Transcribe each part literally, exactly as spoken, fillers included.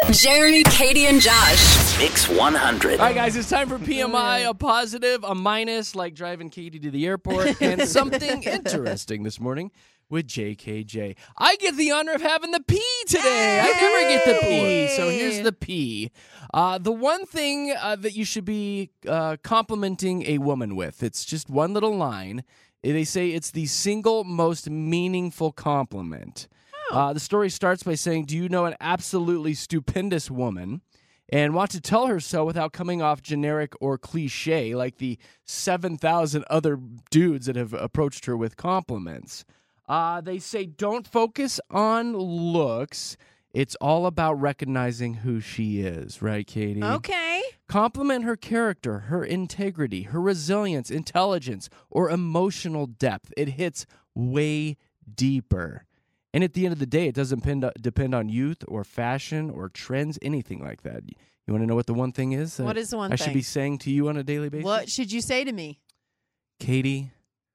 Jeremy, Katie, and Josh. Mix one hundred. All right, guys, it's time for P M I, a positive, a minus, like driving Katie to the airport, and something interesting this morning with J K J. I get the honor of having the P today. I never get the P, so here's the P. Uh, the one thing uh, that you should be uh, complimenting a woman with, it's just one little line. They say it's the single most meaningful compliment. Uh, the story starts by saying, do you know an absolutely stupendous woman and want to tell her so without coming off generic or cliche like the seven thousand other dudes that have approached her with compliments? Uh, they say don't focus on looks. It's all about recognizing who she is, right, Katie? Okay. Compliment her character, her integrity, her resilience, intelligence, or emotional depth. It hits way deeper. And at the end of the day, it doesn't depend, depend on youth or fashion or trends, anything like that. You want to know what the one thing is? What is the one I thing? should be saying to you on a daily basis? What should you say to me? Katie,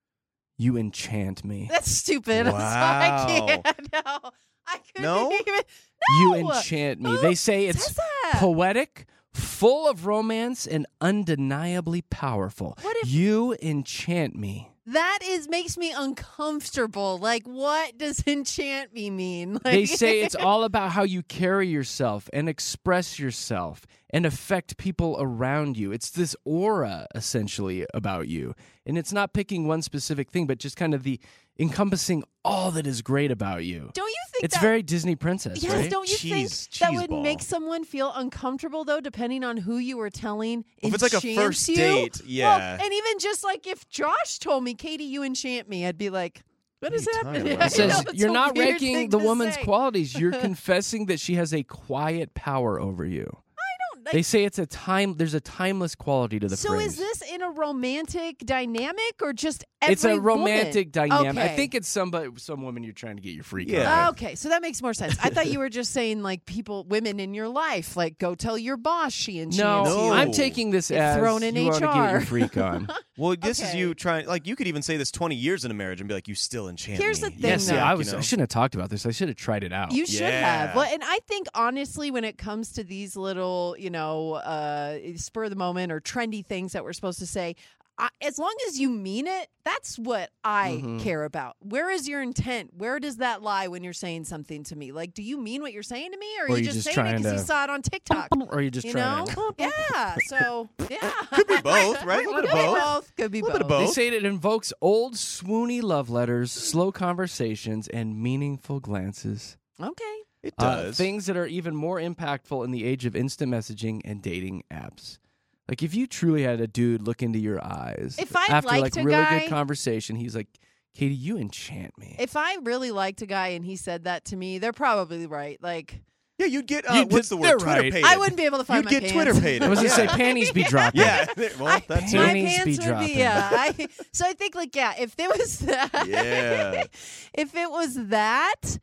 you enchant me. That's stupid. Wow. I'm sorry, I can't. No. I couldn't No? even. You No. enchant me. Who They say it's says that? poetic, full of romance, and undeniably powerful. What if- You enchant me. That is makes me uncomfortable. Like, what does enchant me mean? Like, They say it's all about how you carry yourself and express yourself and affect people around you. It's this aura, essentially, about you. And it's not picking one specific thing, but just kind of the encompassing all that is great about you. Don't you think It's that, very Disney princess, Yes, right? don't you Cheese- think that cheese would ball. make someone feel uncomfortable, though, depending on who you were telling? If it's like a enchants first you? date, Well, yeah. and even just like if Josh told me, Katie, you enchant me, I'd be like, what is What are you happening? talking I about? It says know, it's you're a not weird ranking thing the to woman's say. qualities. You're confessing that she has a quiet power over you. Like, They say it's a time. There's a timeless quality to the so phrase. is this in a romantic dynamic or just every It's a romantic woman? dynamic. I Okay. think it's somebody, some woman you're trying to get your freak Yeah. on. Okay, so that makes more sense. I thought you were just saying like people, women in your life, like go tell your boss she No, enchants No. you. I'm taking this It's as thrown in you want to H get R. your freak on. Well, this is Okay. you trying, like, you could even say this twenty years in a marriage and be like, you still enchant Here's me. the thing, Yeah, see, though. I was. You know? I shouldn't have talked about this. I should have tried it out. You should Yeah. have. Well, and I think honestly, when it comes to these little, you know, uh, spur of the moment or trendy things that we're supposed to say, I, as long as you mean it, that's what I Mhm. care about. Where is your intent? Where does that lie when you're saying something to me? Like, do you mean what you're saying to me, or, Or are you you just, just saying it trying because you to- saw it on TikTok? or you just You trying know? to. Yeah. So yeah, Could be both, right? A little bit Could of be both. both. Could be Little bit of both. They both. say it invokes old swoony love letters, slow conversations, and meaningful glances. Okay. It Uh, does. things that are even more impactful in the age of instant messaging and dating apps. Like if you truly had a dude look into your eyes If I after liked like a really guy- good conversation, he's like, "Katie, you enchant me." If I really liked a guy and he said that to me, they're probably right. Like, yeah, you'd get, uh, You'd- what's the they're word? Twitter right. pated. I wouldn't be able to find You'd my get pants. Twitter pated. I was gonna yeah. say panties be dropping. Yeah. Well, I- that's my it. Panties pants be would dropping. be yeah. I, so I think like yeah, if there was that, Yeah. if it was that,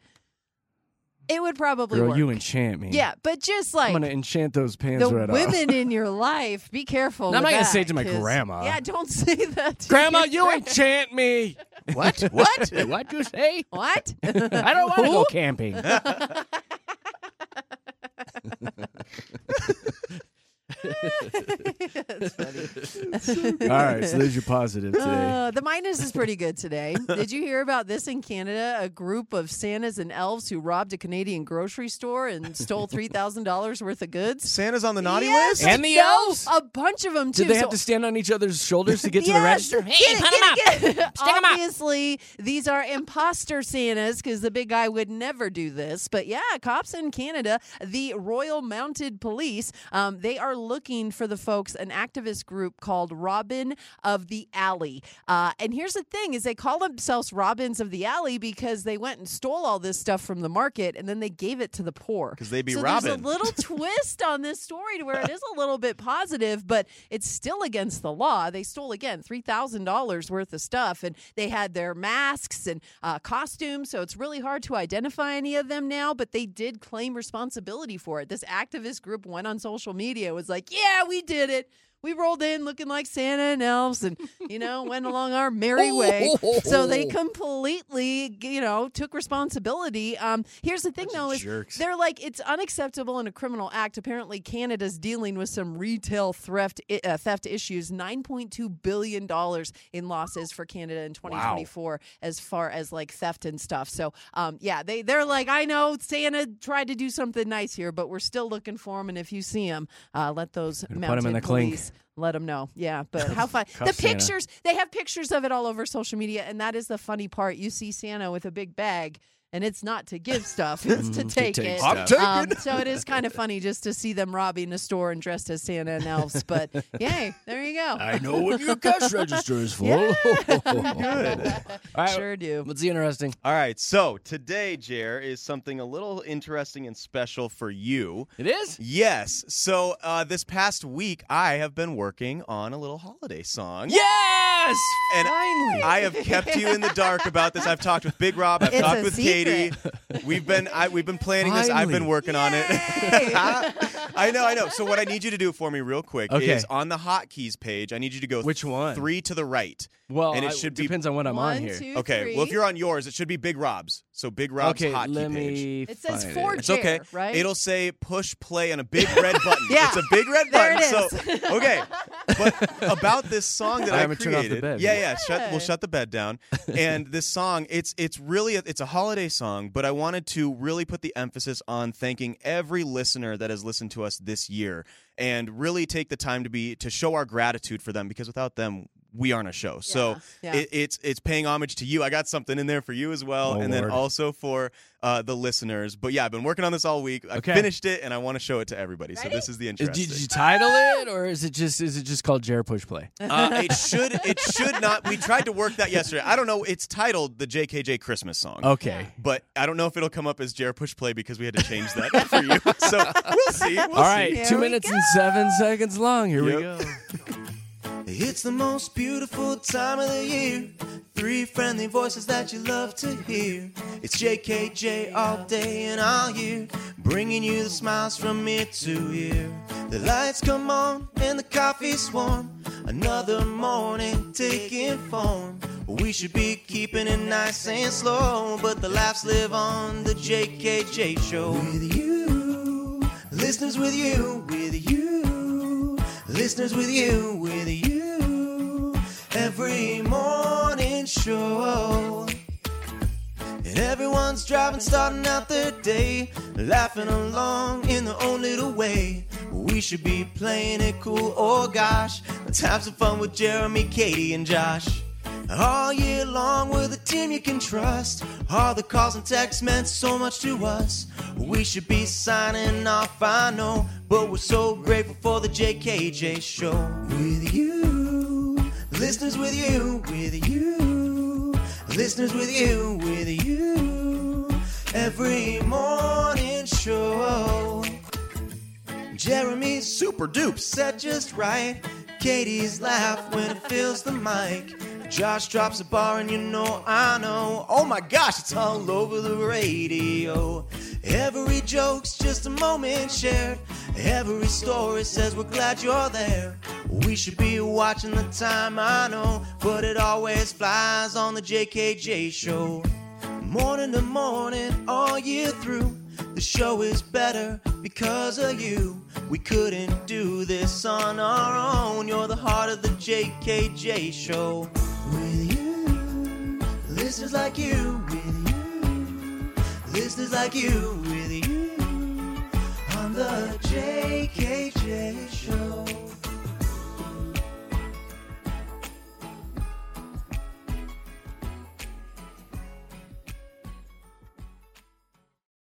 it would probably Girl, work. you enchant me. yeah, but just I'm like gonna enchant those pants the right off. women in your life, be careful. No, I'm with not gonna that, say it to my 'cause- grandma. Yeah, don't say that. To Grandma, your you grandma. enchant me. What? What? What'd you say? What? I don't want to go camping. That's funny. All right, so there's your positive today. Uh, the minus is pretty good today. Did you hear about this in Canada? A group of Santas and elves who robbed a Canadian grocery store and stole three thousand dollars worth of goods. Santa's on the naughty Yes, list? And the no, elves? A bunch of them, too. Did they have So- to stand on each other's shoulders to get to the Yes. register? Get Hey, it, put get 'em up. it, get it. Stick 'em up. Obviously, these are imposter Santas because the big guy would never do this. But yeah, cops in Canada, the Royal Mounted Police, um, they are looking for the folks, an activist group called Robin of the Alley. Uh, and here's the thing is they call themselves Robins of the Alley because they went and stole all this stuff from the market and then they gave it to the poor. 'Cause they be so robbing. there's a little twist on this story to where it is a little bit positive, but it's still against the law. They stole, again, three thousand dollars worth of stuff, and they had their masks and uh, costumes, so it's really hard to identify any of them now, but they did claim responsibility for it. This activist group went on social media, was like, yeah, we did it. we rolled in looking like Santa and elves and, you know, went along our merry way. So they completely, you know, took responsibility. Um, here's the thing, Bunch though, of is jerks. they're like, it's unacceptable and a criminal act. Apparently, Canada's dealing with some retail theft, uh, theft issues, nine point two billion dollars in losses for Canada in twenty twenty-four as far as like theft and stuff. So, um, yeah, they, they're like, I know Santa tried to do something nice here, but we're still looking for him. And if you see him, uh, let those Put him mounted in the clink. police let them know. Yeah, but how fun. Cuff The Santa. pictures, they have pictures of it all over social media, and that is the funny part. You see Santa with a big bag, and it's not to give stuff, it's to take take it. stuff. I'm Um, so it is kind of funny just to see them robbing a store and dressed as Santa and elves. But yay, there you go. I know what your cash register is for. Yeah. Good. All right, Sure do. What's the interesting? All right, so today, Jer, is something a little interesting and special for you. It is? Yes. So uh, this past week, I have been working on a little holiday song. Yes! And Finally. I have kept you in the dark about this. I've talked with Big Rob. I've It's talked a with secret. Katie. We've been I, we've been planning this. I've been Finally. working on it. Yay! I know, I know. So what I need you to do for me real quick Okay. is on the hotkeys page, I need you to go Which one? three to the right. Well, and it I- should be depends on what I'm One, on here. two, Okay, three. well, if you're on yours, it should be Big Rob's. So Big Rob's okay, hotkey let page. me It says find for it. It's Jer, okay. right? It'll say push play on a big red button. Yeah. It's a big red There button. it is. So okay. But about this song that I I, haven't turned off the created. bed. Yeah, yeah. Shut, Yeah. we'll shut the bed down. And this song, it's it's really a, it's a holiday song, but I wanted to really put the emphasis on thanking every listener that has listened to us this year and really take the time to be to show our gratitude for them, because without them we aren't a show. So Yeah. It, it's it's paying homage to you. I got something in there for you as well, Oh, and then Lord. also for uh, the listeners. But yeah, I've been working on this all week. I Okay. finished it, and I want to show it to everybody. So Ready? this is the Is- interesting. Did you title it, or is it just is it just called Jer Push Play? Uh, it should it should not. We tried to work that yesterday. I don't know. It's titled the J K J Christmas song. Okay. But I don't know if it'll come up as Jared Push Play because we had to change that for you. So we'll see. We'll All right, Here two we minutes go. and seven seconds long. Here we Yep. go. It's the most beautiful time of the year. Three friendly voices that you love to hear. It's J K J all day and all year, bringing you the smiles from ear to ear. The lights come on and the coffee's warm. Another morning taking form. We should be keeping it nice and slow, but the laughs live on the J K J show. With you, listeners with you, with you, listeners with you, with you. Every morning show. And everyone's driving, starting out their day, laughing along in their own little way. We should be playing it cool, oh gosh. Let's have some fun with Jeremy, Katie, and Josh. All year long with a team you can trust. All the calls and texts meant so much to us. We should be signing off, I know, but we're so grateful for the J K J show. With you, listeners with you, with you, listeners with you, with you. Every morning show. Jeremy's super dupe set just right. Katie's laugh when it fills the mic. Josh drops a bar and you know I know. Oh my gosh, it's all over the radio. Every joke's just a moment shared. Every story says we're glad you're there. We should be watching the time, I know, but it always flies on the J K J show. Morning to morning, all year through, the show is better because of you. We couldn't do this on our own. You're the heart of the J K J show. With you, listeners like you, with you, listeners like you, with you, on the J K J